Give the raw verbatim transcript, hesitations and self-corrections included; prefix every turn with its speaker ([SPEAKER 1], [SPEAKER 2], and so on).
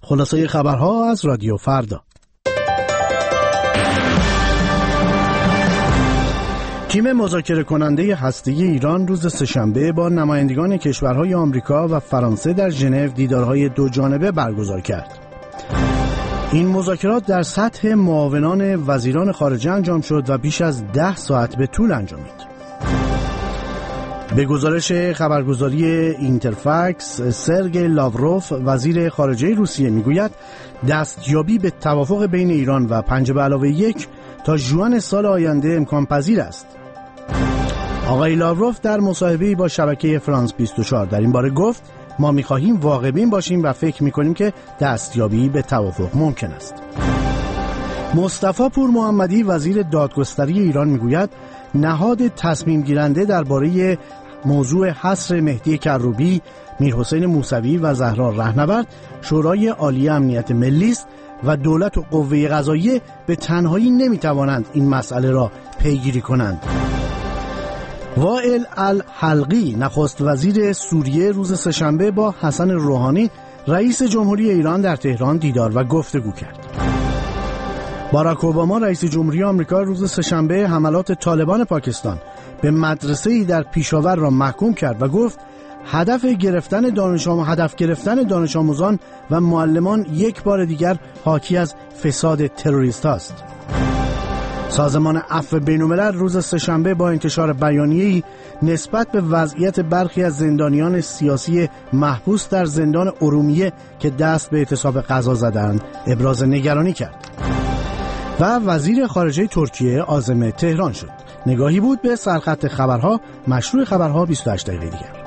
[SPEAKER 1] خلاصه خبرها از رادیو فردا. تیم مذاکره کننده هسته‌ای ایران روز سه‌شنبه با نمایندگان کشورهای آمریکا و فرانسه در ژنو دیدارهای دو جانبه برگزار کرد. این مذاکرات در سطح معاونان وزیران خارجه انجام شد و بیش از ده ساعت به طول انجامید. به گزارش خبرگزاری اینترفکس، سرگئی لاوروف وزیر خارجه روسیه میگوید دستیابی به توافق بین ایران و پنج به علاوه یک تا ژوئن سال آینده امکان پذیر است. آقای لاوروف در مصاحبه‌ای با شبکه فرانس بیست و چهار در این باره گفت ما می‌خواهیم واقع‌بین باشیم و فکر می‌کنیم که دستیابی به توافق ممکن است. مصطفی پور محمدی وزیر دادگستری ایران میگوید نهاد تصمیم گیرنده درباره موضوع حصر مهدی کروبی، میرحسین موسوی و زهرا رهنورد شورای عالی امنیت ملی است و دولت و قوه قضاییه به تنهایی نمیتوانند این مسئله را پیگیری کنند. وائل الحلقی نخست وزیر سوریه روز سه‌شنبه با حسن روحانی رئیس جمهوری ایران در تهران دیدار و گفتگو کرد. باراک اوباما رئیس جمهوری آمریکا روز سه‌شنبه حملات طالبان پاکستان به مدرسه‌ای در پیشاور را محکوم کرد و گفت هدف گرفتن دانش آموزان هدف گرفتن دانش آموزان و معلمان یک بار دیگر حاکی از فساد تروریست است. سازمان عفو بین‌الملل روز سه‌شنبه با انتشار بیانیه‌ای نسبت به وضعیت برخی از زندانیان سیاسی محبوس در زندان ارومیه که دست به اعتصاب غذا زدند ابراز نگرانی کرد. و وزیر خارجه ترکیه عازم تهران شد. نگاهی بود به سرخط خبرها، مشروع خبرها بیست و هشت دقیقه دیگر.